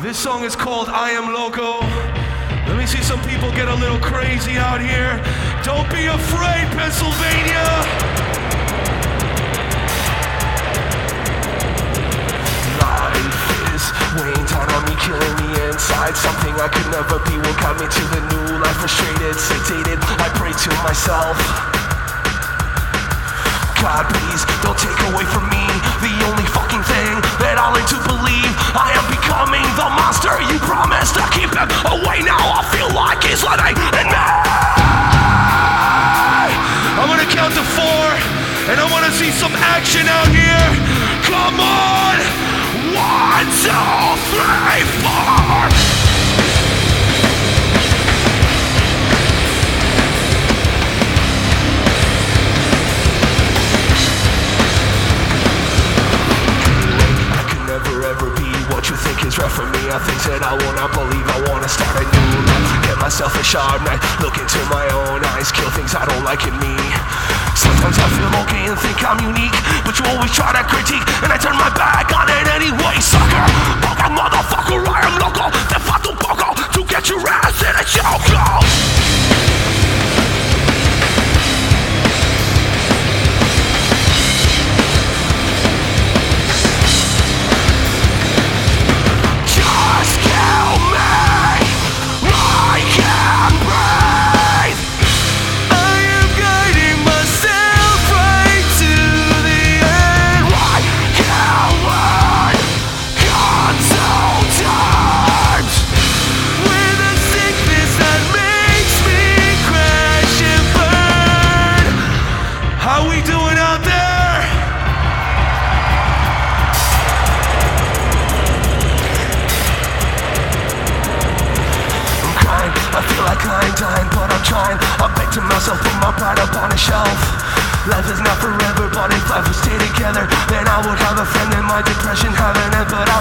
This song is called I Am Loco. Let me see some people get a little crazy out here. Don't be afraid, Pennsylvania. Life is weighing down on me, killing me inside. Something I could never be will guide me to the new life. Frustrated, sedated, I pray to myself. God, please don't take away from me the only fucking thing that I'll learn to believe. I am becoming the monster you promised to keep him away. Now I feel like he's living in me. I'm gonna count to 4, and I wanna see some action out here. Come on! 1, 2, 3, 4. You think is right for me, are things that I will not believe. I wanna start a new life, get myself a sharp knife, look into my own eyes, kill things I don't like in me. Sometimes I feel okay and think I'm unique, but you always try to critique, and I turn my back on it anyway. Sucker, poker, motherfucker, I am loco. Te fato un poco to get your ass in a chokehold. I'm dying, but I'm trying. I beg to myself, put my pride up on a shelf. Life is not forever, but if life would stay together, then I would have a friend in my depression, having it, but I